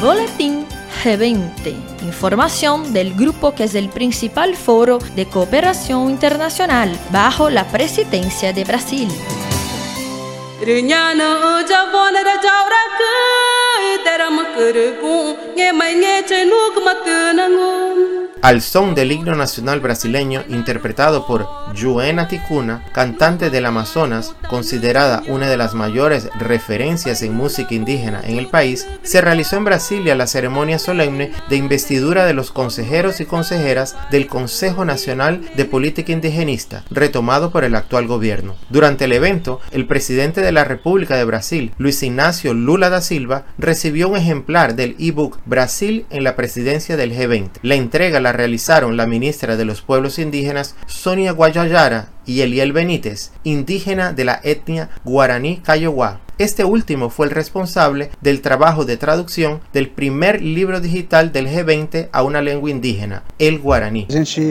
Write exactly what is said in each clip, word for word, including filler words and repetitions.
Boletín G veinte, información del grupo que es el principal foro de cooperación internacional bajo la presidencia de Brasil. Al son del himno nacional brasileño interpretado por Joana Ticuna, cantante del Amazonas, considerada una de las mayores referencias en música indígena en el país, se realizó en Brasilia la ceremonia solemne de investidura de los consejeros y consejeras del Consejo Nacional de Política Indigenista, retomado por el actual gobierno. Durante el evento, el presidente de la República de Brasil, Luis Ignacio Lula da Silva, recibió un ejemplar del ebook Brasil en la presidencia del G veinte. La entrega la realizaron la ministra de los Pueblos Indígenas, Sonia Guajajara, y Eliel Benítez, indígena de la etnia guaraní Kayowá. Este último fue el responsable del trabajo de traducción del primer libro digital del G veinte a una lengua indígena, el guaraní.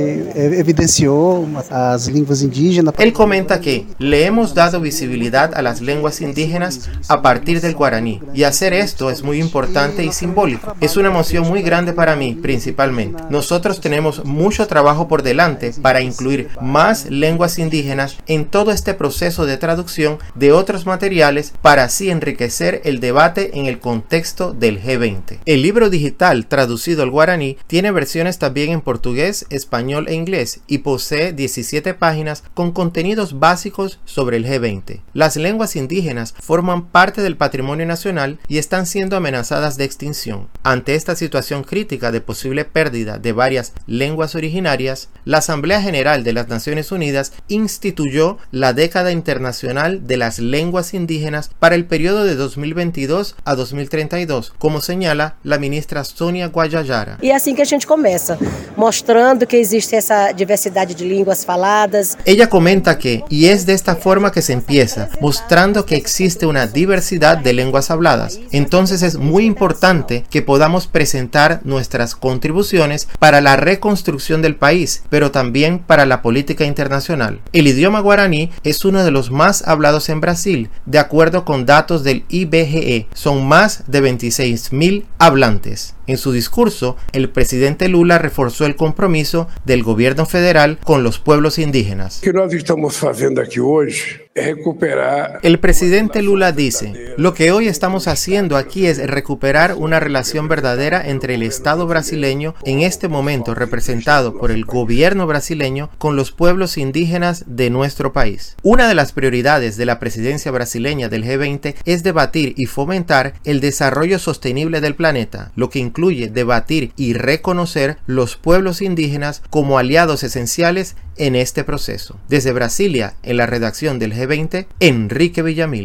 Él comenta que le hemos dado visibilidad a las lenguas indígenas a partir del guaraní, y hacer esto es muy importante y simbólico. Es una emoción muy grande para mí, principalmente. Nosotros tenemos mucho trabajo por delante para incluir más lenguas indígenas en todo este proceso de traducción de otros materiales para para así enriquecer el debate en el contexto del G veinte. El libro digital traducido al guaraní tiene versiones también en portugués, español e inglés y posee diecisiete páginas con contenidos básicos sobre el G veinte. Las lenguas indígenas forman parte del patrimonio nacional y están siendo amenazadas de extinción. Ante esta situación crítica de posible pérdida de varias lenguas originarias, la Asamblea General de las Naciones Unidas instituyó la Década Internacional de las Lenguas Indígenas para el periodo de dos mil veintidós a dos mil treinta y dos, como señala la ministra Sonia Guajajara. E assim que a gente começa, mostrando que existe esa diversidad de lenguas faladas. Ella comenta que, y es de esta forma que se empieza, mostrando que existe una diversidad de lenguas habladas. Entonces es muy importante que podamos presentar nuestras contribuciones para la reconstrucción del país, pero también para la política internacional. El idioma guaraní es uno de los más hablados en Brasil, de acuerdo con datos del I B G E, son más de veintiséis mil hablantes. En su discurso, el presidente Lula reforzó el compromiso del gobierno federal con los pueblos indígenas. ¿Qué nós estamos haciendo aquí hoy? Recuperar. El presidente Lula dice, lo que hoy estamos haciendo aquí es recuperar una relación verdadera entre el Estado brasileño, en este momento representado por el gobierno brasileño, con los pueblos indígenas de nuestro país. Una de las prioridades de la presidencia brasileña del G veinte es debatir y fomentar el desarrollo sostenible del planeta, lo que incluye debatir y reconocer los pueblos indígenas como aliados esenciales en este proceso. Desde Brasilia, en la redacción del G veinte, Enrique Villamil.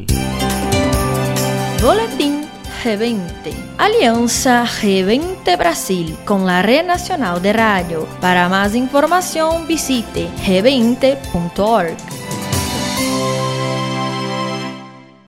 Boletín G veinte. Alianza G veinte Brasil con la Red Nacional de Radio. Para más información visite g veinte punto org.